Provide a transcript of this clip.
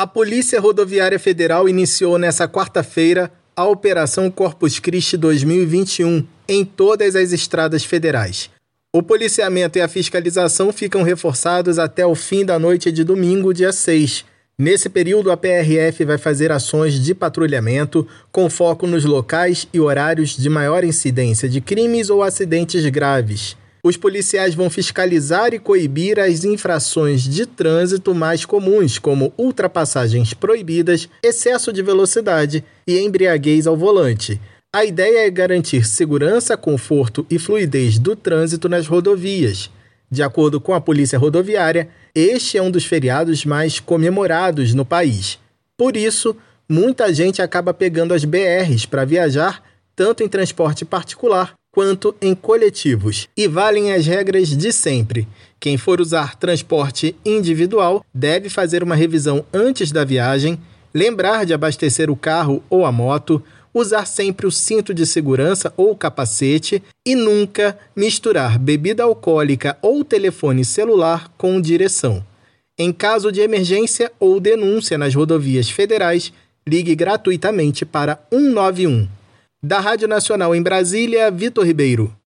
A Polícia Rodoviária Federal iniciou nesta quarta-feira a Operação Corpus Christi 2021 em todas as estradas federais. O policiamento e a fiscalização ficam reforçados até o fim da noite de domingo, dia 6. Nesse período, a PRF vai fazer ações de patrulhamento com foco nos locais e horários de maior incidência de crimes ou acidentes graves. Os policiais vão fiscalizar e coibir as infrações de trânsito mais comuns, como ultrapassagens proibidas, excesso de velocidade e embriaguez ao volante. A ideia é garantir segurança, conforto e fluidez do trânsito nas rodovias. De acordo com a Polícia Rodoviária, este é um dos feriados mais comemorados no país. Por isso, muita gente acaba pegando as BRs para viajar, tanto em transporte particular quanto em coletivos. E valem as regras de sempre. Quem for usar transporte individual deve fazer uma revisão antes da viagem, lembrar de abastecer o carro ou a moto, usar sempre o cinto de segurança ou capacete e nunca misturar bebida alcoólica ou telefone celular com direção. Em caso de emergência ou denúncia nas rodovias federais, ligue gratuitamente para 191. Da Rádio Nacional em Brasília, Vitor Ribeiro.